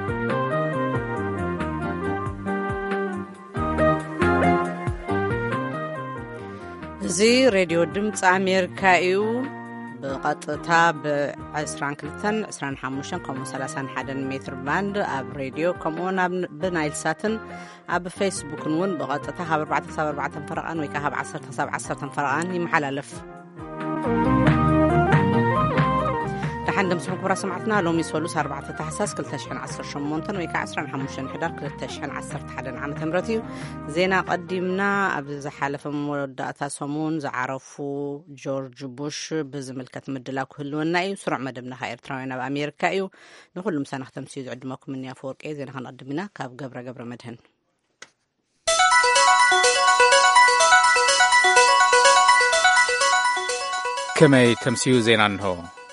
زي راديو دمፅ أمريكا إيو بقطتا ب22 25 كم 31 متر باند أب راديو كمون بنايل ساتن أب فيسبوك نون بقطتا هاب 4 فرقان ويكا هاب 10 فرقان يمحلالف عندما سمعوا سمعتنا لهم يسولوا 4 تحساس كل تشحن 10 شمونتن ويكا 15 حدار كل تشحن 10 حدا عام تمرتي زينا قدمنا أبز حالف موداتا سمون زعرفوا جورج بوش بزملكة مدلا كلنا أي سرع مدبنا خير تراوينا بأمريكا أيو نقول مسانا تمسيز عدمكم من يافورك أي زينا هنقدمنا كاب قبر مدهن كما تمسيو زينا نهو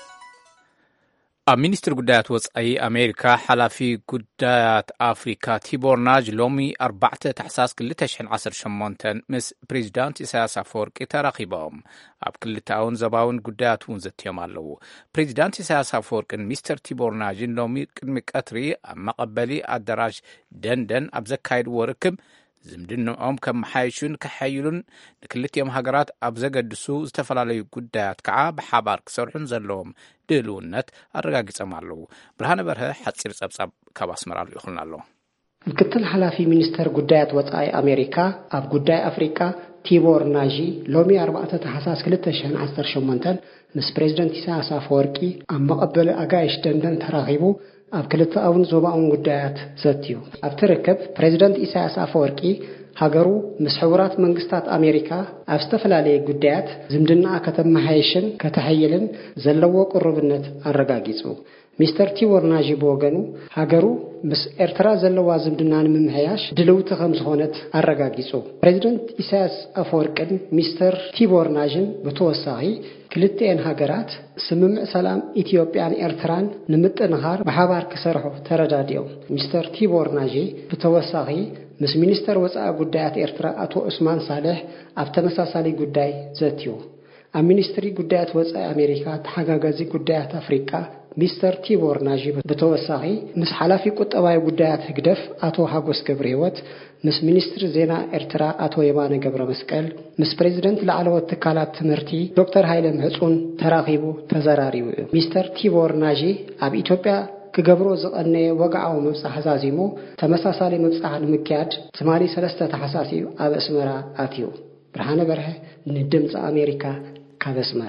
ሚኒስትር ጉዳያት ወጻኢ ኣሜሪካ ሓላፊ ጉዳያት ኣፍሪካ ቲቦር ናጅ ሎሚ 4 ታሕሳስ 2018 ምስ ፕሬዚዳንት ኢሳያስ ኣፈወርቂ ተራኺቦም ኣብ ክልተኣውን ዘባውን ጉዳያት እውን ዘትዮም ኣለዉ። ፕሬዚዳንት ኢሳያስ ኣፈወርቅን ሚስተር ቲቦር ናጅን ሎሚ ቅድሚ ቀትሪ ኣብ መቐበሊ ኣዳራሽ ደንደን ኣብ ዘካየድዎ ርክብ ዝምድንኦም ከም መሓይሹን ከሐይሉን ንክልቲኦም ሃገራት ኣብ ዘገድሱ ዝተፈላለዩ ጉዳያት ከዓ ብሓባር ክሰርሑን ዘለዎም ድልውነት ኣረጋጊጾም ኣለዉ። ብርሃነ በርሀ ሓፂር ጸብጻብ ካብ ኣስመራ ይኹን ኣሎ። ምክትል ሓላፊ ሚኒስተር ጉዳያት ወጻኢ ኣሜሪካ ኣብ ጉዳይ ኣፍሪካ ቲቦር ናጂ ሎሚ 4 ታሕሳስ 2018 ምስ ፕሬዚደንት ኢሳያስ ኣፈወርቂ ኣብ መቐበሊ ኣጋይሽ ደንደን ተራኺቡ ኣብ ክልተኣውን ዞባውን ጉዳያት ዘትዩ ኣብ ትርከብ ፕሬዚደንት ኢሳያስ ኣፈወርቂ ሃገሩ ምስ ሕቡራት መንግስታት ኣሜሪካ ኣብ ዝተፈላለዩ ጉዳያት ዝምድና ከተመሓይሽን ከተሐይልን ዘለዎ ቅርብነት ኣረጋጊጹ። ሚስተር ቲቦር ናጂ በወገኑ ሃገሩ ምስ ኤርትራ ዘለዋ ዝምድና ንምምሕያሽ ድልውቲ ከም ዝኾነት ኣረጋጊጹ። ፕሬዚደንት ኢሳያስ ኣፈወርቅን ሚስተር ቲቦር ናጅን ብተወሳኺ ክልተን ሃገራት ስምምዕ ሰላም ኢትዮጵያን ኤርትራን ንምጥንኻር ብሓባር ክሰርሑ ተረዳድዮም። ሚስተር ቲቦር ናጂ ብተወሳኺ ምስ ሚኒስተር ወጻኢ ጉዳያት ኤርትራ አቶ ዑስማን ሳልሕ ኣብ ተመሳሳሊ ጉዳይ ዘትዩ። ኣብ ሚኒስትሪ ጉዳያት ወጻኢ ኣሜሪካ ተሓጋጋዚ ጉዳያት ኣፍሪካ ሚስተር ቲቦር ናጂ ብተወሳኺ ምስ ሓላፊ ቁጠባዊ ጉዳያት ህግደፍ አቶ ሃጎስ ገብረ ህይወት ምስ ሚኒስትር ዜና ኤርትራ አቶ የማነ ገብረ መስቀል ምስ ፕሬዚደንት ላዕለዎት ትካላት ትምህርቲ ዶክተር ሃይለ ምሕጹን ተራኺቡ ተዘራሪቡ እዩ። ሚስተር ቲቦር ናጂ ኣብ ኢትዮጵያ ክገብሮ ዝቐነየ ወግዓዊ ምብጻሕ ሓዛዚሙ ተመሳሳሊ ምብጻሕ ንምክያድ ትማሊ 3 ታሕሳስ ኣብ ኣስመራ ኣትዩ። ብርሃነ በርሀ ንድምፂ ኣሜሪካ ካብ ኣስመራ።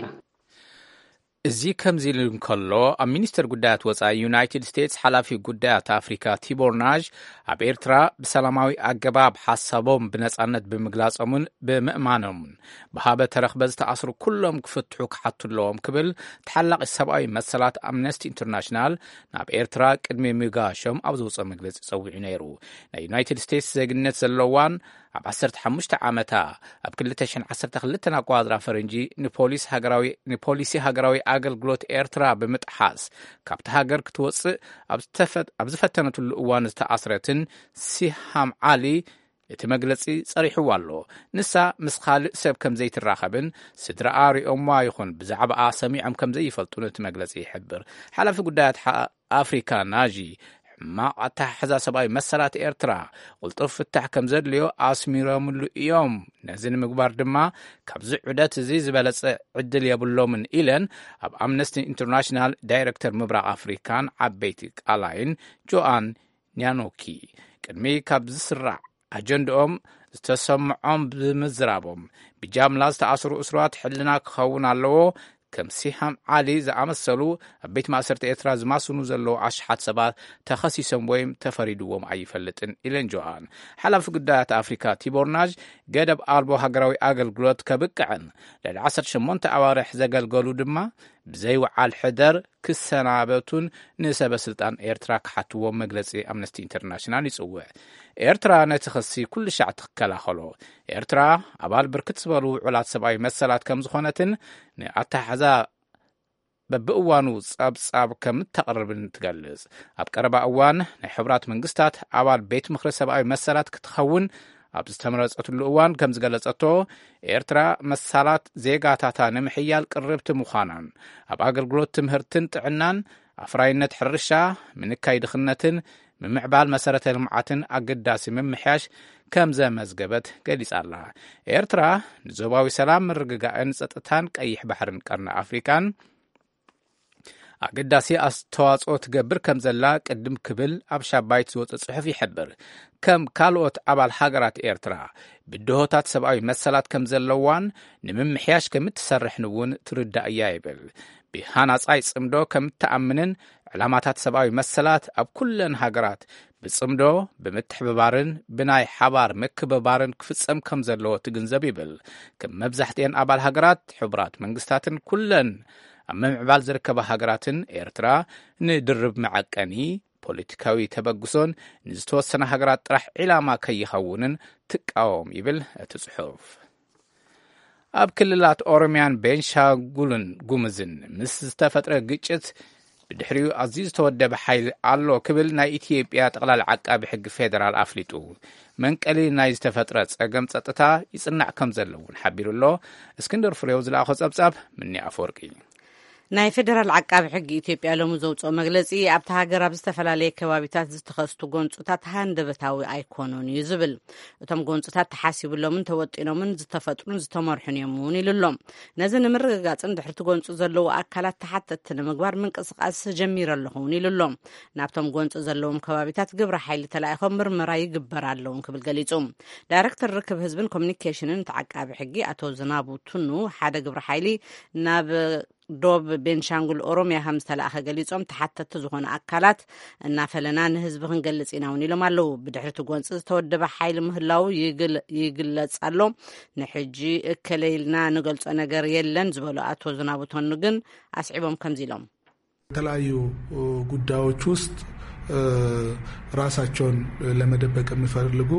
እዚ ከምዚ ኢሉ እንከሎ ኣብ ሚኒስተር ጉዳያት ወጻኢ ዩናይትድ ስቴትስ ሓላፊ ጉዳያት ኣፍሪካ ቲቦር ናጅ ኣብ ኤርትራ ብሰላማዊ ኣገባብ ሓሳቦም ብነጻነት ብምግላጾምን ብምእማኖምን ብሃበ ተረኽበ ዝተኣስሩ ኩሎም ክፍትሑ ክሓትለዎም ክብል ተሓላቒ ሰብኣዊ መሰላት ኣምነስቲ ኢንተርናሽናል ናብ ኤርትራ ቅድሚ ምጋሾም ኣብ ዘውፅኦ መግለፂ ፀዊዑ ነይሩ። ናይ ዩናይትድ ስቴትስ ዜግነት ዘለዋን ኣብ 15 ዓመታ ኣብ 2012 ኣቋድራ ፈረንጂ ንፖሊሲ ሃገራዊ ኣገልግሎት ኤርትራ ብምጥሓስ ካብቲ ሃገር ክትወፅእ ኣብ ዝፈተነትሉ እዋን ዝተኣስረትን ሲሃም ዓሊ እቲ መግለፂ ጸሪሕዋ ኣሎ። ንሳ ምስ ካልእ ሰብ ከም ዘይትራኸብን ስድራኣ ሪኦምዋ ይኹን ብዛዕባኣ ሰሚዖም ከም ዘይፈልጡን እቲ መግለፂ ይሕብር። ሓላፊ ጉዳያት ኣፍሪካ ናጂ ማዕታ ሕዛ ሰብኣዊ መሰላት ኤርትራ ቁልጡፍ ፍታሕ ከም ዘድልዮ ኣስሚሮምሉ እዮም። ነዚ ንምግባር ድማ ካብዚ ዑደት እዚ ዝበለጸ ዕድል የብሎምን ኢለን ኣብ ኣምነስቲ ኢንተርናሽናል ዳይሬክተር ምብራቕ ኣፍሪካን ዓበይቲ ቃላይን ጆኣን ኒያኖኪ ቅድሚ ካብ ዝስራዕ ኣጀንድኦም ዝተሰምዖም ብምዝራቦም ብጃምላ ዝተኣስሩ እስራት ሕልና ክኸውን ኣለዎ ከም ሲሃም ዓሊ ዝኣመሰሉ ኣብ ቤት ማእሰርቲ ኤርትራ ዝማስኑ ዘለዉ ኣሽሓት ሰባት ተኸሲሶም ወይም ተፈሪድዎም ኣይፈልጥን ኢለን ጆሃን። ሓላፊ ጉዳያት ኣፍሪካ ቲቦር ናጅ ገደብ ኣልቦ ሃገራዊ ኣገልግሎት ከብቅዕን ልዕሊ 18 ኣዋርሕ ዘገልገሉ ድማ ብዘይወዓል ሕደር ክሰናበቱን ንሰበ ስልጣን ኤርትራ ክሓትዎም መግለፂ ኣምነስቲ ኢንተርናሽናል ይጽውዕ። ኤርትራ ነቲ ክሲ ኩሉ ሻዕ ትከላኸሎ። ኤርትራ ኣባል ብርክት ዝበሉ ውዕላት ሰብኣዊ መሰላት ከም ዝኾነትን ንኣታሓዛ በብእዋኑ ጸብጻብ ከም ተቐርብን ትገልጽ። ኣብ ቀረባ እዋን ናይ ሕብራት መንግስታት ኣባል ቤት ምክሪ ሰብኣዊ መሰላት ክትኸውን ኣብ ዝተመረጸትሉ እዋን ከም ዝገለጸቶ ኤርትራ መሳላት ዜጋታታ ንምሕያል ቅርብቲ ምዃናን ኣብ ኣገልግሎት ትምህርትን ጥዕናን ኣፍራይነት ሕርሻ ምንካይ ድኽነትን ምምዕባል መሰረተ ልምዓትን ኣገዳሲ ምምሕያሽ ከም ዘመዝገበት ገሊጻ ኣላ። ኤርትራ ንዞባዊ ሰላም ምርግጋእን ጸጥታን ቀይሕ ባሕርን ቀርኒ ኣፍሪካን ኣገዳሲ ኣስተዋጽኦ ትገብር ከም ዘላ ቅድም ክብል ኣብ ሻባይት ዝወፅእ ጽሑፍ ይሕብር። ከም ካልኦት ኣባል ሃገራት ኤርትራ ብድሆታት ሰብኣዊ መሰላት ከም ዘለዋን ንምምሕያሽ ከም እትሰርሕን እውን ትርዳእ እያ ይብል። ብሃናጻይ ጽምዶ ከም እትኣምንን ዕላማታት ሰብኣዊ መሰላት ኣብ ኩለን ሃገራት ብጽምዶ ብምትሕብባርን ብናይ ሓባር ምክብባርን ክፍጸም ከም ዘለዎ ትግንዘብ ይብል። ከም መብዛሕትአን ኣባል ሃገራት ሕቡራት መንግስታትን ኩለን ኣብ ምምዕባል ዝርከባ ሃገራትን ኤርትራ ንድርብ መዐቀኒ ፖለቲካዊ ተበግሶን ንዝተወሰነ ሃገራት ጥራሕ ዒላማ ከይኸውንን ትቃወም ይብል እቲ ጽሑፍ። ኣብ ክልላት ኦሮምያን ቤንሻንጉልን ጉምዝን ምስ ዝተፈጥረ ግጭት ብድሕሪኡ ኣዝዩ ዝተወደበ ሓይሊ ኣሎ ክብል ናይ ኢትዮጵያ ጠቕላሊ ዓቃቢ ሕጊ ፌደራል ኣፍሊጡ መንቀሊ ናይ ዝተፈጥረ ጸገም ጸጥታ ይጽናዕ ከም ዘለውን ሓቢሩ ኣሎ። እስክንድር ፍሬው ዝለኣኾ ጸብጻብ ምኒ ኣፈወርቂ ናይ ፌደራል ዓቃቢ ሕጊ ኢትዮጵያ ሎሚ ዘውፅኦ መግለጺ ኣብቲ ሃገር ኣብ ዝተፈላለየ ከባቢታት ዝተኸስቱ ጎንፅታት ሃንደበታዊ ኣይኮኑን እዩ ዝብል። እቶም ጎንፅታት ተሓሲብሎምን ተወጢኖምን ዝተፈጥሩን ዝተመርሑን እዮም እውን ኢሉሎም። ነዚ ንምርግጋጽን ድሕርቲ ጎንፁ ዘለዉ ኣካላት ተሓተቲ ንምግባር ምንቅስቓስ ጀሚረ ኣለኹን ኢሉሎም። ናብቶም ጎንፂ ዘለዎም ከባቢታት ግብረ ሓይሊ ተላኢኾም ምርመራ ይግበር ኣለውን ክብል ገሊጹ። ዳይረክተር ርክብ ህዝብን ኮሚኒኬሽንን እቲ ዓቃቢ ሕጊ ኣቶ ዝናቡ ቱኑ ሓደ ግብረ ሓይሊ ናብ ዶብ ቤንሻንጉል ኦሮሚያ ከም ዝተላእኸ ገሊጾም ተሓተቲ ዝኾነ ኣካላት እናፈለና ንህዝቢ ክንገልጽ ኢና እውን ኢሎም ኣለዉ። ብድሕሪቲ ጎንፂ ዝተወደበ ሓይሊ ምህላው ይግለጽ ኣሎ። ንሕጂ እከለይልና ንገልጾ ነገር የለን ዝበሉ አቶ ዝናቡ ቱኑ ግን አስዒቦም ከምዚ ኢሎም የተለያዩ ጉዳዮች ውስጥ ራሳቸውን ለመደበቅ የሚፈልጉ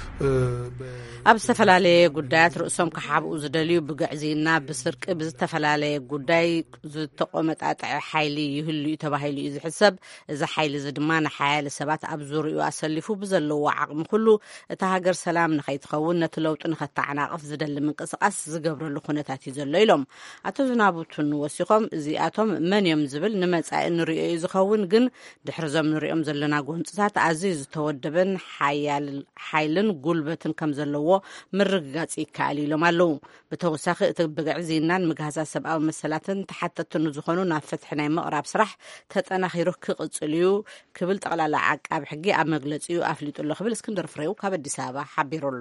ኣብ ዝተፈላለየ ጉዳያት ርእሶም ክሓብኡ ዝደልዩ ብግዕዚና ብስርቂ ብዝተፈላለየ ጉዳይ ዝተቆመጣጠዐ ሓይሊ ይህሉ እዩ ተባሂሉ እዩ ዝሕሰብ። እዚ ሓይሊ እዚ ድማ ንሓያለ ሰባት ኣብ ዙርኡ ኣሰሊፉ ብዘለዎ ዓቕሚ ኩሉ እቲ ሃገር ሰላም ንኸይትኸውን ነቲ ለውጢ ንኸተዓናቕፍ ዝደሊ ምንቅስቓስ ዝገብረሉ ኩነታት እዩ ዘሎ ኢሎም ኣቶ ዝናቡ ቱኑ ወሲኾም እዚኣቶም መን እዮም ዝብል ንመጻኢ ንሪኦ እዩ ዝኸውን ግን ድሕሪዞም ንሪኦም ዘለና ጎንፅታት ኣዝዩ ዝተወደበን ሓይልን ጉልበትን ከም ዘለዎ ምርግጋጽ ይከኣል ኢሎም ኣለዉ። ብተወሳኺ እቲ ብግዕዚናን ምግሃዛት ሰብኣዊ መሰላትን ተሓተትን ዝኾኑ ናብ ፍትሒ ናይ ምቕራብ ስራሕ ተጠናኺሩ ክቕጽል እዩ ክብል ጠቕላላ ዓቃቢ ሕጊ ኣብ መግለጺኡ ኣፍሊጡ ኣሎ ክብል እስክንድር ፍሬው ካብ ኣዲስ ኣበባ ሓቢሩ ኣሎ።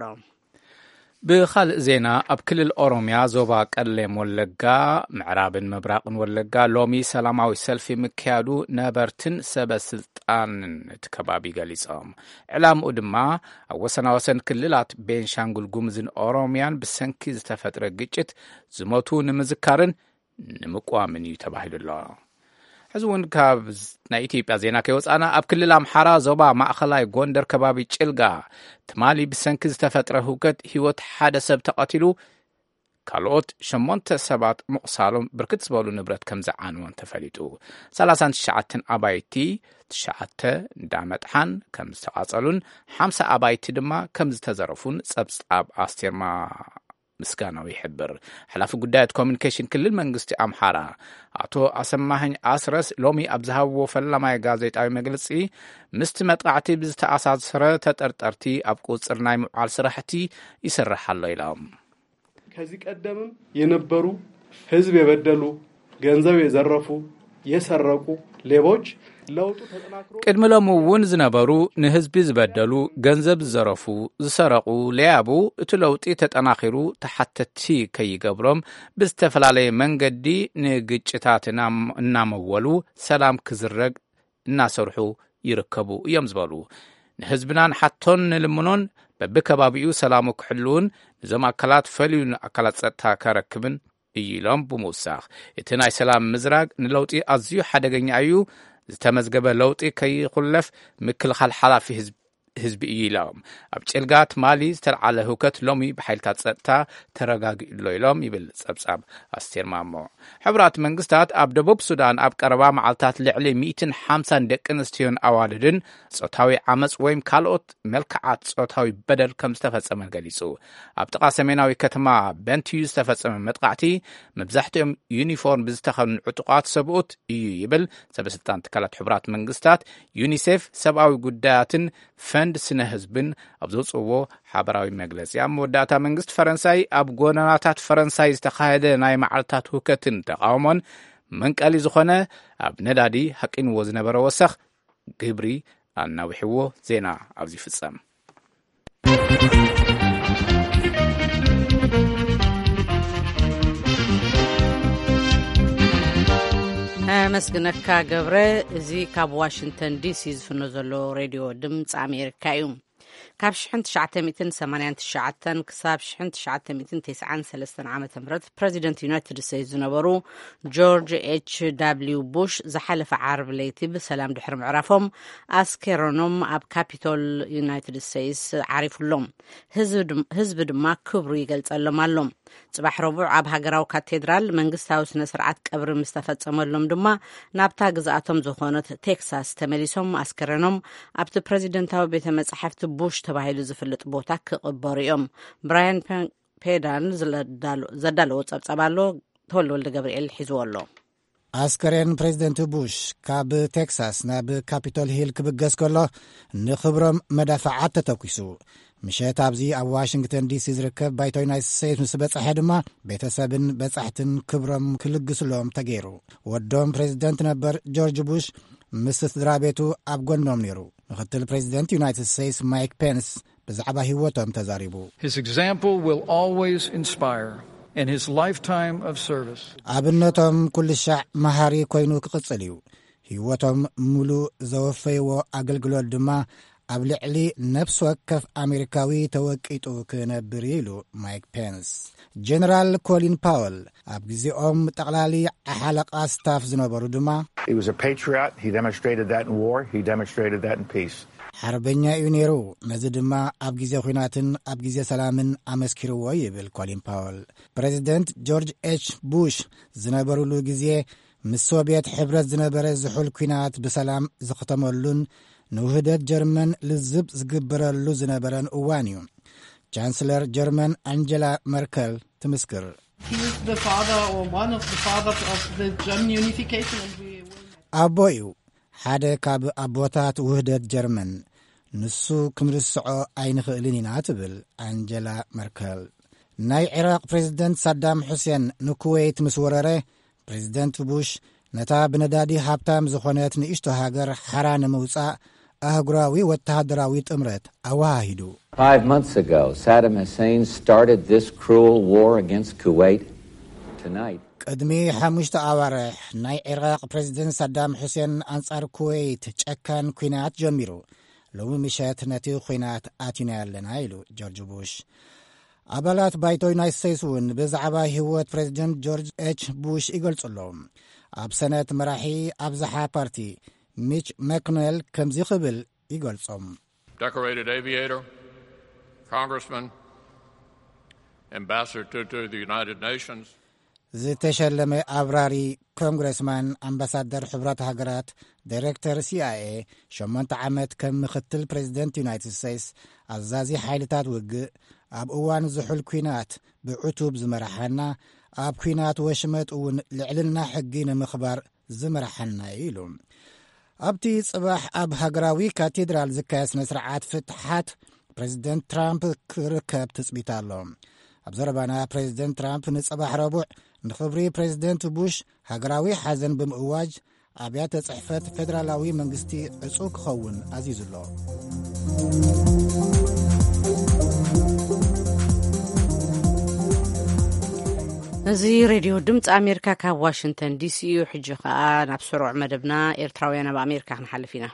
ብኻልእ ዜና ኣብ ክልል ኦሮምያ ዞባ ቀሌም ወለጋ ምዕራብን ምብራቕን ወለጋ ሎሚ ሰላማዊ ሰልፊ ምክያዱ ነበርትን ሰበስልጣንን እቲ ከባቢ ገሊጾም። ዕላምኡ ድማ ኣብ ወሰናወሰን ክልላት ቤንሻንጉል ጉምዝን ኦሮምያን ብሰንኪ ዝተፈጥረ ግጭት ዝሞቱ ንምዝካርን ንምቋምን እዩ ተባሂሉ ኣሎ። ሕዚ እውን ካብ ናይ ኢትዮጵያ ዜና ከይወፃና ኣብ ክልል ኣምሓራ ዞባ ማእኸላይ ጎንደር ከባቢ ጭልጋ ትማሊ ብሰንኪ ዝተፈጥረ ህውከት ህይወት ሓደ ሰብ ተቐቲሉ ካልኦት 8 ሰባት ምቕሳሎም ብርክት ዝበሉ ንብረት ከም ዝዓንወን ተፈሊጡ 39 ኣባይቲ 9 እንዳመጥሓን ከም ዝተቓጸሉን 50 ኣባይቲ ድማ ከም ዝተዘረፉን ጸብጻብ ኣስቴርማ ምስጋናዊ ይሕብር። ሓላፊ ጉዳያት ኮሚኒኬሽን ክልል መንግስቲ ኣምሓራ ኣቶ ኣሰማህኝ ኣስረስ ሎሚ ኣብ ዝሃብዎ ፈላማይ ጋዜጣዊ መግለጺ ምስቲ መጥቃዕቲ ብዝተኣሳሰረ ተጠርጠርቲ ኣብ ቁጽር ናይ ምዕባል ስራሕቲ ይስራሕ ኣሎ ኢሎም ከዚህ ቀደምም የነበሩ ህዝብ የበደሉ ገንዘብ የዘረፉ የሰረቁ ሌቦች ለውጡ ተጠናክሮ ቅድሚ ሎሚ እውን ዝነበሩ ንህዝቢ ዝበደሉ ገንዘብ ዝዘረፉ ዝሰረቁ ለያቡ እቲ ለውጢ ተጠናኺሩ ተሓተቲ ከይገብሮም ብዝተፈላለየ መንገዲ ንግጭታት እናመወሉ ሰላም ክዝረግ እናሰርሑ ይርከቡ እዮም ዝበሉ ንህዝብናን ሓቶን ንልምኖን በብከባቢኡ ሰላሙ ክሕልውን ንዞም ኣካላት ፈልዩ ኣካላት ጸጥታ ከረክብን ኢሎም ብምውሳኽ እቲ ናይ ሰላም ምዝራግ ንለውጢ ኣዝዩ ሓደገኛ እዩ ዝተመዝገበ ለውጢ ከይኹለፍ ምክልኻል ሓላፊ ህዝቢ እዩ ኢሎም ኣብ ጭልጋ ትማሊ ዝተለዓለ ህውከት ሎሚ ብሓይልታት ፀጥታ ተረጋጊኡሎ ኢሎም ይብል ጸብጻብ ኣስቴር ማሞ። ሕብራት መንግስታት ኣብ ደቡብ ሱዳን ኣብ ቀረባ መዓልታት ልዕሊ 150 ደቂ ኣንስትዮን ኣዋልድን ጾታዊ ዓመፅ ወይ ካልኦት መልክዓት ጾታዊ በደል ከም ዝተፈጸመ ገሊጹ። ኣብ ጥቓ ሰሜናዊ ከተማ ቤንቲዩ ዝተፈጸመ መጥቃዕቲ መብዛሕትኦም ዩኒፎርም ብዝተኸድኑ ዕጡቃት ሰብኡት እዩ ይብል ሰበስልጣን ትካላት ሕብራት መንግስታት ዩኒሴፍ ሰብኣዊ ጉዳያትን ፈንድ ስነ ህዝብን ኣብ ዘውፅዎ ሓበራዊ መግለጺ። ኣብ መወዳእታ መንግስቲ ፈረንሳይ ኣብ ጎደናታት ፈረንሳይ ዝተኻየደ ናይ መዓልታት ህውከትን ተቃውሞን መንቀሊ ዝኾነ ኣብ ነዳዲ ሓቂንዎ ዝነበረ ወሰኽ ግብሪ ኣናዊሕዎ። ዜና ኣብዚ ፍጸም። መስግነካ ገብረ። እዚ ካብ ዋሽንግተን ዲሲ ዝፍኖ ዘሎ ሬድዮ ድምፂ ኣሜሪካ እዩ። ካብ 1989 ክሳብ 1993 ዓ ም ፕረዚደንት ዩናይትድ ስቴትስ ዝነበሩ ጆርጅ ኤች ዳብልዩ ቡሽ ዝሓለፈ ዓርብ ለይቲ ብሰላም ድሕሪ ምዕራፎም ኣስከረኖም ኣብ ካፒቶል ዩናይትድ ስቴትስ ዓሪፉሎም፣ ህዝቢ ድማ ክብሩ ይገልጸሎም ኣሎ። ጽባሕ ረቡዕ ኣብ ሃገራዊ ካቴድራል መንግስታዊ ስነ ስርዓት ቀብሪ ምስ ተፈጸመሎም ድማ ናብታ ግዝኣቶም ዝኾነት ቴክሳስ ተመሊሶም ኣስከረኖም ኣብቲ ፕረዚደንታዊ ቤተ መጻሕፍቲ ቡሽ ተባሂሉ ዝፍለጥ ቦታ ክቕበሩ እዮም። ብራያን ፔዳን ዘዳለዎ ጸብጸብ ኣሎ። ተወልደ ወልደ ገብርኤል ሒዝዎ ኣሎ። ኣስከሬን ፕሬዚደንት ቡሽ ካብ ቴክሳስ ናብ ካፒቶል ሂል ክብገስ ከሎ ንኽብሮም መዳፍዓት ተተኪሱ። ምሸት ኣብዚ ኣብ ዋሽንግተን ዲሲ ዝርከብ ባይቶ ዩናይትድ ስቴትስ ምስ በጻሐ ድማ ቤተሰብን በጻሕትን ክብሮም ክልግስሎም ተገይሩ። ወዶም ፕሬዚደንት ነበር ጆርጅ ቡሽ ምስ ስድራ ቤቱ ኣብ ጎኖም ነይሩ። ምክትል ፕሬዚደንት ዩናይትድ ስቴትስ ማይክ ፔንስ ብዛዕባ ህይወቶም ተዛሪቡ። ኣብነቶም ኩሉ ሻዕ መሃሪ ኮይኑ ክቕጽል እዩ። ህይወቶም ሙሉእ ዘወፈይዎ ኣገልግሎት ድማ ኣብ ልዕሊ ነፍሲ ወከፍ ኣሜሪካዊ ተወቂጡ ክነብር ኢሉ ማይክ ፔንስ። ጀነራል ኮሊን ፓወል ኣብ ጊዜኦም ጠቕላሊ ሓለቓ ስታፍ ዝነበሩ ድማ ሓርበኛ እዩ ነይሩ፣ ነዚ ድማ ኣብ ጊዜ ኲናትን ኣብ ጊዜ ሰላምን ኣመስኪርዎ ይብል ኮሊን ፓወል። ፕሬዚደንት ጆርጅ ኤች ቡሽ ዝነበሩሉ ጊዜ ምስ ሶቪየት ሕብረት ዝነበረ ዝሑል ኲናት ብሰላም ዝኽተመሉን ንውህደት ጀርመን ልዝብ ዝግበረሉ ዝነበረን እዋን እዩ። ቻንስለር ጀርመን አንጀላ መርከል ትምስክር። ኣቦ እዩ፣ ሓደ ካብ ኣቦታት ውህደት ጀርመን፣ ንሱ ክንርስዖ ኣይንኽእልን ኢና ትብል አንጀላ መርከል። ናይ ኢራቅ ፕሬዚደንት ሳዳም ሑሴን ንኩዌይት ምስ ወረረ ፕሬዚደንት ቡሽ ነታ ብነዳዲ ሃብታም ዝኾነት ንእሽቶ ሃገር ሓራ ንምውፃእ ኣህጉራዊ ወተሃደራዊ ጥምረት ኣዋሃሂዱ። 5 months ago, Saddam Hussein started this cruel war against Kuwait. Tonight, ቅድሚ 5 ኣዋርሕ ናይ ኢራቅ ፕሬዚደንት ሳዳም ሑሴን ኣንጻር ኩዌይት ጨካን ኩናት ጀሚሩ። ሎሚ ምሸት ነቲ ኩናት ኣቲና ኣለና ኢሉ ጆርጅ ቡሽ። ኣባላት ባይቶ ዩናይትድ ስቴትስ እውን ብዛዕባ ህይወት ፕሬዚደንት ጆርጅ ኤች ቡሽ ይገልጹሎም። ኣብ ሰነት መራሒ ኣብዝሓ ፓርቲ ሚች መክኔል ከምዚ ክብል ይገልጾም። Decorated aviator, congressman, ambassador to the United Nations. ዝተሸለመ ኣብራሪ ኮንግረስማን፣ ኣምባሳደር ሕብራት ሃገራት፣ ዳይሬክተር CIA፣ 8 ዓመት ከም ምክትል ፕሬዚደንት ዩናይትድ ስቴትስ፣ ኣዛዚ ሓይልታት ውግእ፣ ኣብ እዋን ዝሑል ኩናት ብዕቱብ ዝመራሓና፣ ኣብ ኩናት ወሽመጥ እውን ልዕልና ሕጊ ንምኽባር ዝመራሓና ኢሉ። ኣብቲ ጽባሕ ኣብ ሃገራዊ ካቴድራል ዝካየድ ስነ ስርዓት ፍትሓት ፕሬዚደንት ትራምፕ ክርከብ ትጽቢት ኣሎ። ኣብ ዘረባና ፕሬዚደንት ትራምፕ ንጽባሕ ረቡዕ ንኽብሪ ፕሬዚደንት ቡሽ ሃገራዊ ሓዘን ብምእዋጅ ኣብያተ ጽሕፈት ፌደራላዊ መንግስቲ ዕጹ ክኸውን ኣዚዙሎ። እዚ ሬድዮ ድምፂ ኣሜሪካ ካብ ዋሽንግተን ዲሲ እዩ። ሕጂ ከዓ ናብ ስሩዕ መደብና ኤርትራውያን ኣብ ኣሜሪካ ክንሓልፍ ኢና።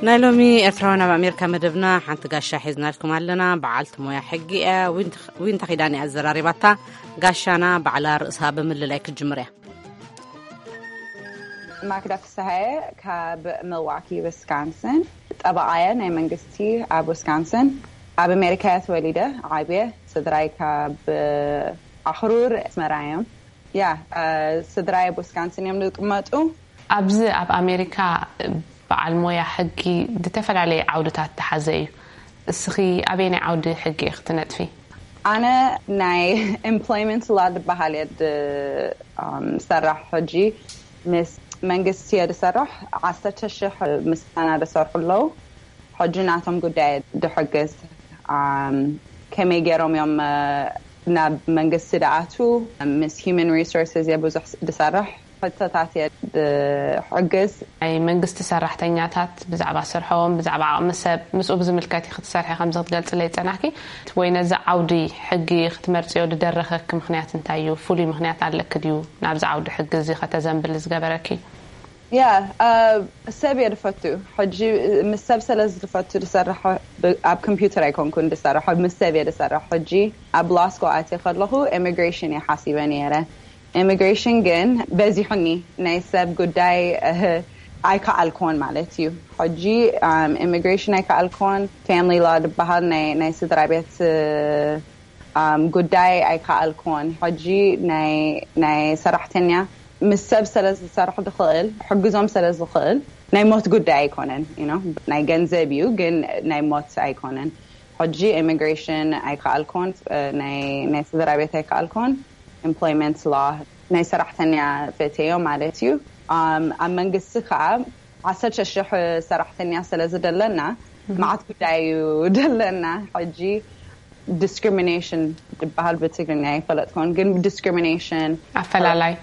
نالومي إثرانا بأمريكا مدبنا حنت قاشا حزنا لكم علنا بعلت مويا حقيقة وين تخيداني الزراري باتا قاشانا بعلى رأسها بمل لايك الجمرية ماكدا فسهاي كاب ميلواكي ويسكونسن طبعايا ناي منغستي اب ويسكونسن اب امريكا توليده عايبه صدراي كاب اخرور اسمرايم يا صدراي بويسكونسن يوم نقمطو ابز اب امريكا بعل مويا حقي دتفل عليه عودتات تحزي اسخي ابيني عوده حقي اختنت فيه انا ناي employment لاد بحاليد سرح حجي مس منغستي دسرح عستشح مسانا دسرح له حجناتهم قداي دحقس كم يجرم يوم ناب منغستي دعاتو مس human resources يبوز دسرح فتاتي حقس اي منغستي سرحتنياتات بزعبا سرحهم بزعبا مسؤ بزملكاتي ختصرحي خمسه تقلص لي صناحكي وين زعودي حقي ختمرصيو ددرخك مخنيات انتايو فولي مخنيات عليك ديو نابز عود حق زي ختزنبل زغبركي يا سبي دفتو حجي مسبسل دفتو دسرح اب كمبيوتر ايكون كون دسرح مسبي دسرح حجي اب لاسكو اتي خلخو immigration يحاسبني يره immigration جن بزيحني نايسب قداي ايكا الكون مالتيو حجي immigration ايكا الكون family law بحال نايس درابيت قداي ايكا الكون حجي ناي سرحتنيا مسب سلز سرح دخل حجزهم سلز دخل ناي موت قداي ايكونن you know ناي جنزبيو جن ناي موت ايكونن حجي immigration ايكا الكون ناي درابيت ايكا الكون employment law ناي سرحتنيا فيتيو مالتيو منغسخا عسچ شح سرحتنيا سلز دلنا معت قدايو دلنا حجي discrimination بحال بتقني فلتكون جن discrimination افلالاي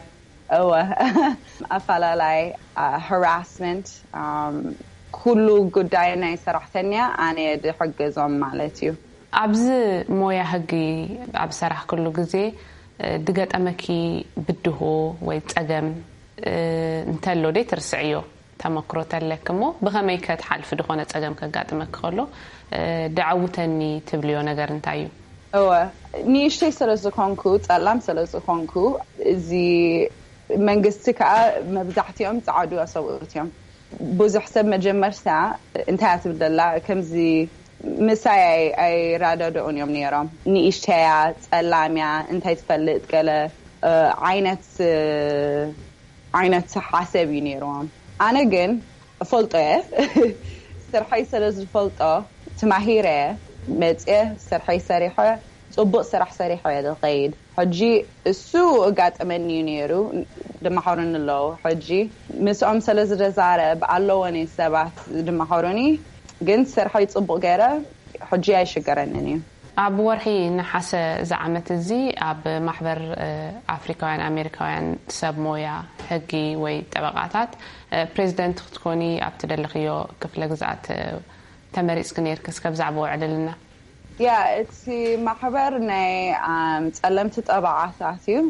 افلالاي harassment كله قداي ناي سرحتنيا اني دحجزهم مالتيو ابز مويا حقي اب سرح كله غزي دقت أمكي بدهو ويتأجم انتلو دي ترسعيو تمكرو تلكمو بغميكات حال في دخونة تأجم كقات مكخلو دعوتني تبليو نجار انتايو نيشتي سلزكونكو تألم سلزكونكو زي منقستكا مبزحتيهم تعادوا أصورتيهم بوز حسب مجمر ساعة انتهت بدلا كم زي مساي اي رادا دون يوم نيرام نيشتيات اللاميا انتي تفلت قال عينت حاسب ينيرام انا جن فلطه سرحي سلز فلطه تماهيره متئه سرحي سريحه صبق سرح سريحه يا القيد حجي السوق قاعد امن ينيرو دم حورن الله حجي مسام سلز رزاره بعلوني سبات دم حورني جن سرحي صبق غيره حجي يشكرنني اب ورحي نحس زعمت زي اب محبر افريكان امريكان سب مويا حقي وي طبقاتات بريزيدنت تكوني اب تدلخيو كفل غزات تمريس كنير كسكب زعبو عدلنا يا اتسي محبر ناي تعلمت طبقاتاتيو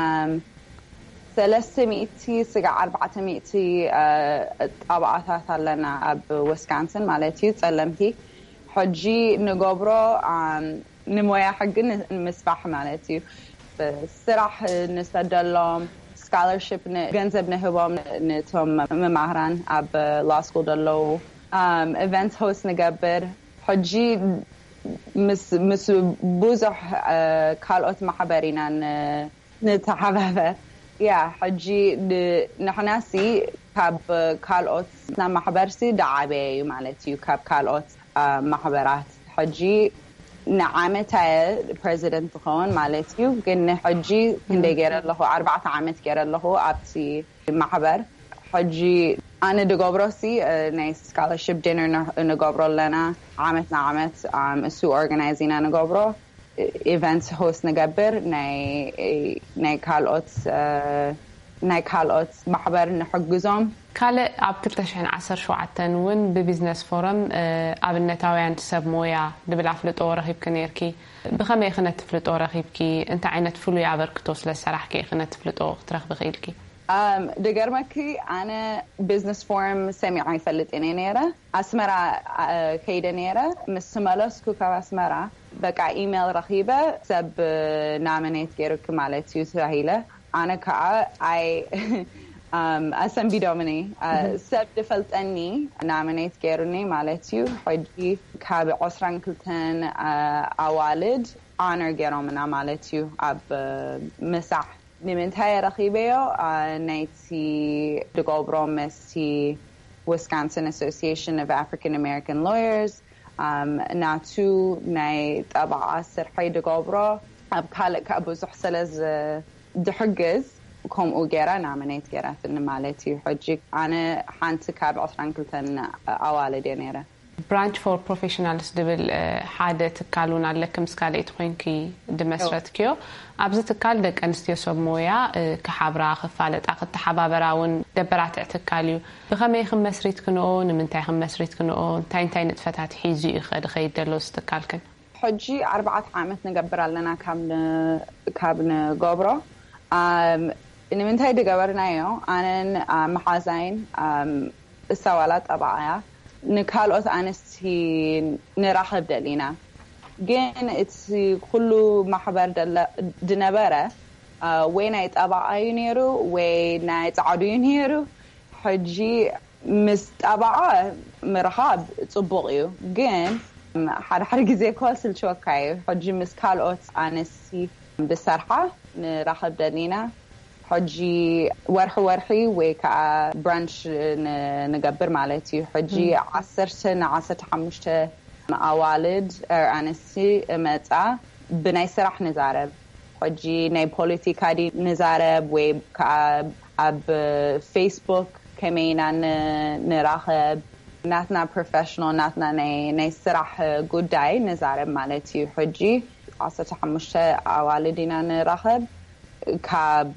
300 طبقاتات لنا اب ويسكونسن مالتي تعلمتي حجي نقبرو نمويا حق مسفح مالتي بصراح نستدلهم scholarship جنزب نهبهم نتهم ممهران اب law school دلو event host نقبر حجي مس بوزح كالوت محبرين نتحبه يا حجي نحناسي كاب كالوت نام محبرسي دعابي مالتي كاب كالوت محبرات حجي نعامتها president خون مالتي كن حجي كندي غير له 4 عامات غير له ابتي محبر حجي انا دغبرسي نايس scholarship dinner نغبر لنا عامت سو organizing انا غبر events host نغبر ناي كالوت محبر نحجزهم كاله اب 2017 ون ببزنس فورم ابنتاويان تسب مويا دبل فلطو رخيب كنيركي بخمه يخنت فلطو رخيبكي انت عينت فلو يعبركتو سلا سراحكي يخنت فلطو ترخ بخيلكي دقرمكي أنا business forum سمعي فلت إنيرة أسمرا كيدنيرة مسمالسكو كأسمرا بقى إيميل رخيبة سب نامنيت كيرك مالتيو سهيلة أنا كا أسم بدومني سب دفلت أني نامنيت كيرني مالتيو حجي كاب عسران كلتن أوالد honor كيرومنا مالتيو أب مسح نمنتهاي رخيبيو نايتي دقوبرو مستي Wisconsin Association of African American Lawyers ناتو ناي تبع سرحي دقوبرو أبكالك أبو زحسلز دحجز كم أوجرا نامنيت جرا في المالتي حجك أنا حنت كاب عصران كلتن أوالدي نيرة Branch for Professionals دبل حادة تكالون على كم سكالة تخينكي دمسرت كيو أبز تكال دك أنستيو سمويا كحبرا خفالة أخذ تحبابراون دبرات اعتكاليو بخمي خمسريت كنون من تاي خمسريت كنون تاين نتفتات حيزي خيد دلوس تكالكن حجي 4 عامات نقبر لنا كابن قبرة إن من تاي دقبرنايو أنا محازين السوالات أبعايا نكالوت أنستي نرحب دلينا جين إتسي كله محبر دنبرة وين يتابع ينيرو وين يتعدو ينيرو حجي مستابعة مرحب تصبغيو جين حرق زي كواسل شوكاي حجي مسكالوت أنستي بصراحة نرحب دلينا حجي ورحي وكا برانش نقبر مالتي حجي 10 15 أوالد أنسي متى بناي سرح نزارب حجي ناي بوليتيكا دي نزارب وكا أب فيسبوك كمينا نراقب ناتنا بروفيشنال ناتنا ناي سرح good day نزارب مالتي حجي 10 15 أوالدنا نراقب كاب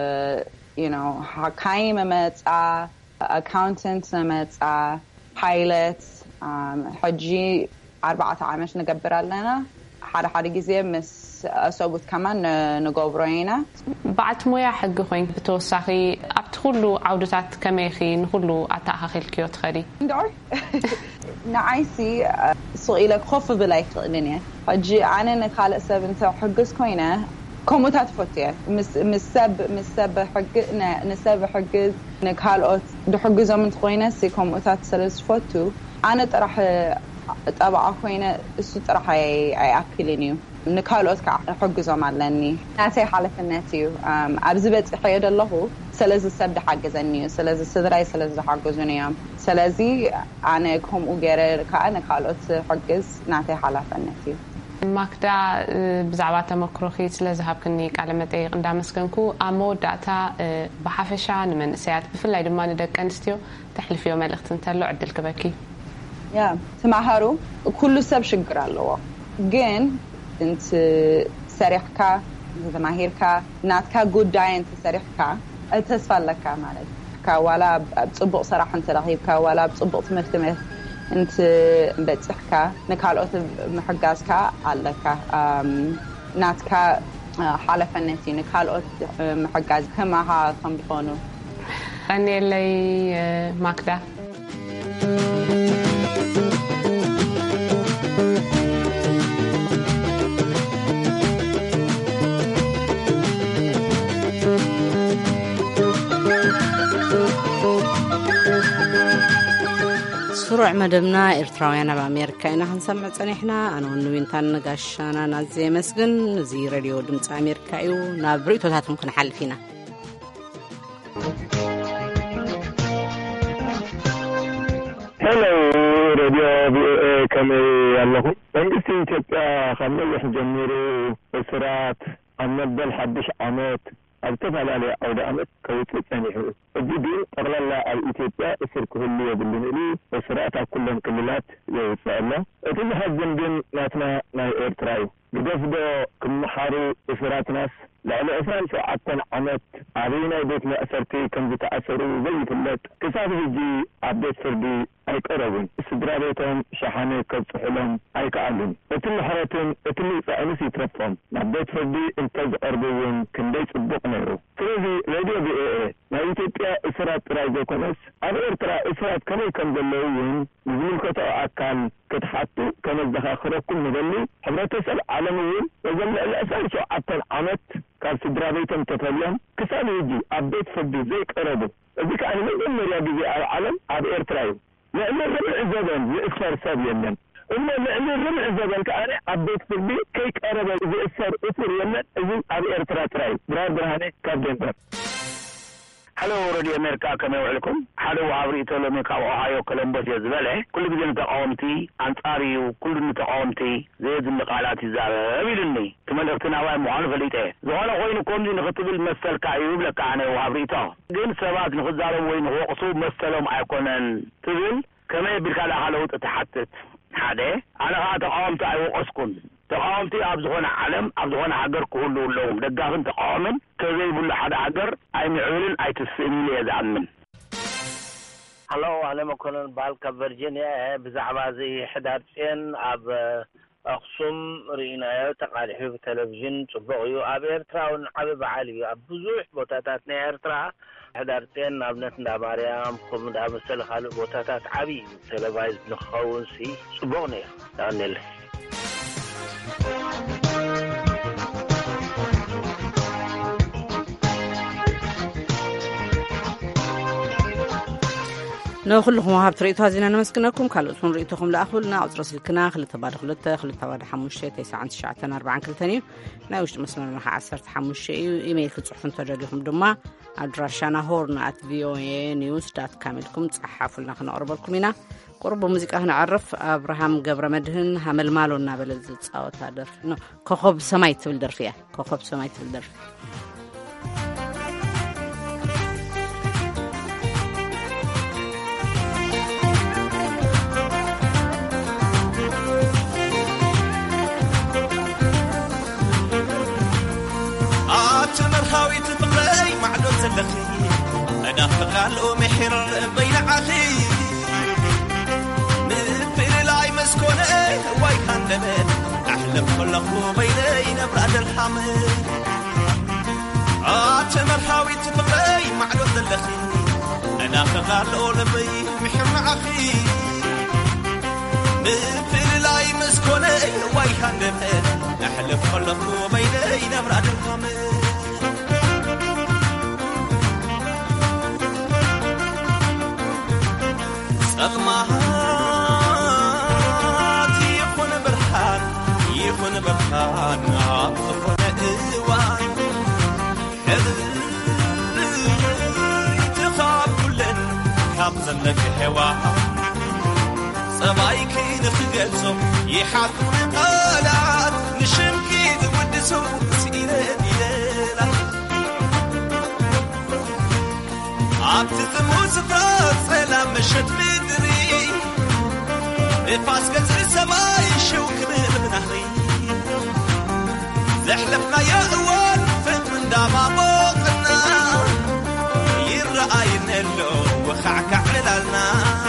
حكايم متى accountant متى pilot حجي 4 عامش نقبر لنا حد جزء مس أصوبت كمان نقبرينا بعد مويا حق خوين بتوسعي أبتخلو عودات كميخي نخلو أتاها الكيوت خري دور نعيسي سؤالك خوف بلايك الدنيا حجي أنا نخالق سبنت حقس كوينة كوموتات فوتية مسب حقز نكالوت دحقزو من خوينة سي كوموتات سلس فوتو أنا طرح طبعا خوينة السو طرح أكلينيو نكالوت كحقزو معلني ناتي حالة الناتيو أبزبت حياد الله سلز السب حقزنيو سلز السدراي سلز حقزونيام سلزي أنا كوم أجرر كأنا كالوت حقز ناتي حالة الناتيو ماكدا بزعبات مكروخي سلازهاب كنيك على متى ندامسكنكو أمو داتا بحافشة من ساعات بفلاي دما ندك أنستيو تحلف يوم الأخت نتلو عدل كبكي يا سمعهارو كل سب شجر الله جين أنت سريحك زماهيرك ناتك good day أنت سريحك أتصفى لك مالك كولا بتصبق صراحة أنت رهيبك ولا بتصبق تمثمث أنت بتحكى نكالوت محجازك علىك ناتك حالة فنتي نكالوت محجاز كما ها كم بيكونوا أنا اللي ماكدا سرع مدمنا إرتراوينا بأمريكا إنا هنسمع صنيحنا أنا ونوينتان نقاشانا نازي مسجن زي راديو دمت أمريكا إيو نابريتو تاتم كنا حل فينا هلو راديو كم يالله انجسين تبقى خميح جميرو إسرات النبال حدش عمات التفعل على أود عمات كويتو تانيحو الجديد أغلال الإثيوبيا إسر كهلية باللينيلي وسرعات كلهم كللات يوصى الله إذن هزن بين ناتنا ناي إيرترايو بدفدو كم محارو إسرات ناس لأن إسرائيل ساعتنا عمت علينا بيتنا أسرتي كم بتأثروا زي فلت كسافة جي عبدت فردي ኣይቀረቡን ስድራ ቤቶም ሸሓነ ከብፅሑሎም ኣይከኣሉን እቲ ምሕረትን እቲ ምፅዕንስ ይትረፎም ናብ ቤት ፍርዲ እንተዝቐርብውን ክንደይ ጽቡቕ ነይሩ ስለዚ ሬድዮ ቪኦኤ ናይ ኢትዮጵያ እስራት ጥራይ ዘይኮነስ ኣብ ኤርትራ እስራት ከመይ ከም ዘለዉ እውን ንዝምልከቶ ኣካል ክትሓቱ ከመዘኻኽረኩም ንደሊ ሕብረተሰብ ዓለም እውን በዘልዕሊ 17 ዓመት ካብ ስድራ ቤቶም ተፈልዮም ክሳብ ሕጂ ኣብ ቤት ፍርዲ ዘይቀረቡ እዚ ከዓ ንመጀመርያ ግዜ ኣብ ዓለም ኣብ ኤርትራ እዩ ልዕሊ ርብዒ ዘበን ዝእሰር ሰብ የለን እሞ ልዕሊ ርብዒ ዘበን ከዓ ኣብ ቤት ፍርዲ ከይቀረበ ዝእሰር እሱር የለን እዚ ኣብ ኤርትራ ጥራይ ብርሃን ብርሃኔ ካብ ደንበር حلو راديو أمريكا كما يوعلكم حلو عبري تولمي كاو أوهايو كولومبوس يزبالي كل بزي نتقاومتي أنصاري وكل نتقاومتي زيد النقالات الزارة أبيلني كما نغتنا واي معانفة ليته زوالا خوين كومزي نغطب المثل كايوب لك عنه وعبري تا دين سبات نخزارو وين هو قصوب مثلهم عيكونن تقول كما يبالك على حلو تتحتت حده أنا تقاومت أيو أسكن تقاومتي أبزغون عالم أبزغون حقر كله اللوم دقاغن تقاومن كذي يقول حدا حقر أي معولن أي تسئني لي يزعمن هلو أنا مكونن بالكا فيرجينيا بزعبا زي حدارتين أب أخصم رينايو تقالحي في التلفزيون صبغيو أب إرتراون عبب عاليو أب بزوح بوتاتاتنا إرترا حدارتين أبنت داباريام خم داب السلخال بوتاتات عبي تلفايز نخون سي صبغني تانيل نو كلكم وهاب تريتو هزينا نمسكنكم كالوتون ريتوكم لأخولنا أوترس الكنا خلي تبادل خلي حموشة 9 كلتاني ناوش مسلمنا نحا 10 إيميل كتصحفون ترجيكم دما أدراشانا horn@voanews.com لكم تصحفوا لنا خنا أربالكم هنا قرب موسيقى هنا عرف أبراهام قبر مدهن همل مالو نابلز تصاوت هادر كوخب سماي تبل درفيا كوخب سماي تبل درفيا أنا فقال محر بين عخي من بين لاي مسكونة واي كان دمن أحلم خلقه بيني نبرد الحمل أتمر حاوي تبقي معلوم دلخي أنا فقال أولبي محر عخي من بين لاي مسكونة واي كان دمن أحلم خلقه بيني نبرد الحمل أغمات يكون برحان عاطفنا إيوان تخاب كلن حافظا لك هوا صبايكي نخجلسو يحاكم قالات نشمكي دودسو سيدة ديلا عبتثمو سفرات سلام مشت بدري فاس قصر السماء شوك من بنهري زحلفنا يا أول فت من دابا بوقنا يرأين اللو وخعكع لنا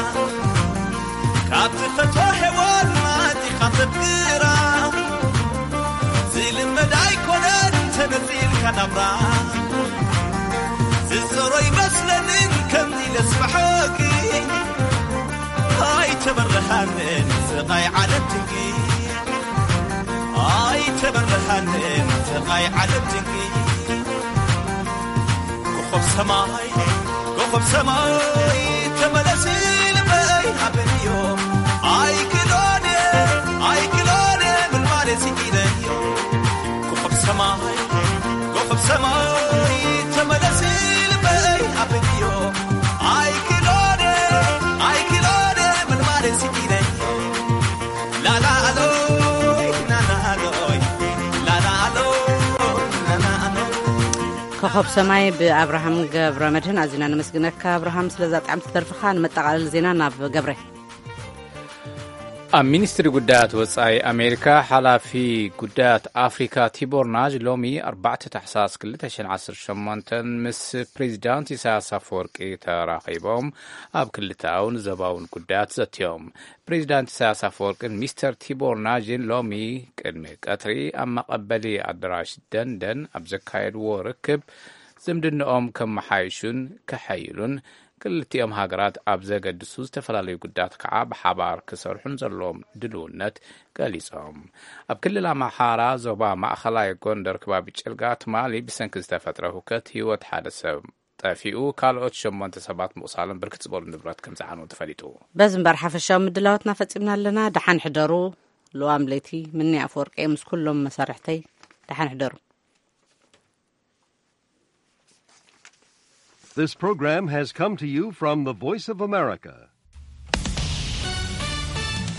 كابت فتوح والما تخاطب قيرا زيل المدعي كونان تنزيل كنبرا زيزوري مسلن كم دي لسبحوكي هاي تبرهن سقاي على التنقي هاي تبرهن سقاي على التنقي كوخب سماي تملسي لباي حبنيو هاي كلوني من مالي سكينيو كوخب سماي تملسي لباي حبنيو هاي كلوني من مالي سكينيو لا لا ألوي لا لا ألوي لا لا ألوي لا لا ألوي كوخب سماي بأبراهام قبر مدهن عزينا نمسكنك أبراهام سلازات عم تترفخان متقال الزينة ناب قبره ኣብ ሚኒስትሪ ጉዳያት ወፃኢ ኣሜሪካ ሓላፊ ጉዳያት ኣፍሪካ ቲቦር ናጅ ሎሚ 4 ታሕሳስ 2018 ምስ ፕሬዚዳንት ኢሳያስ ኣፈወርቂ ተራኺቦም ኣብ ክልታውን ዞባውን ጉዳያት ዘትዮም። ፕሬዚዳንት ኢሳያስ ኣፈወርቅን ሚስተር ቲቦር ናጅን ሎሚ ቅድሚ ቀትሪ ኣብ መቐበሊ ኣዳራሽ ደንደን ኣብ ዘካየድዎ ርክብ ዝምድንኦም ከመሓይሹን ከሐይሉን ክልቲኦም ሃገራት ኣብ ዘገድሱ ዝተፈላለዩ ጉዳያት ከዓ ብሓባር ክሰርሑን ዘለዎም ድልውነት ገሊፆም። ኣብ ክልል ኣምሓራ ዞባ ማእኸላይ ጎንደር ከባቢ ጭልጋ ትማሊ ብሰንኪ ዝተፈጥረ ሁከት ህይወት ሓደ ሰብ ጠፊኡ ካልኦት 8 ሰባት ምቁሳልን ብርክት ዝበሉ ንብረት ከም ዝዓነው ተፈሊጡ። በዚ እምበር ሓፈሻዊ ምድላዋትና ፈፂምና ኣለና። ደሓን ሕደሩ ልዋም ለይቲ ምኒ ኣፈወርቂ ምስ ኩሎም መሳርሕተይ ደሓን ሕደሩ። This program has come to you from the Voice of America,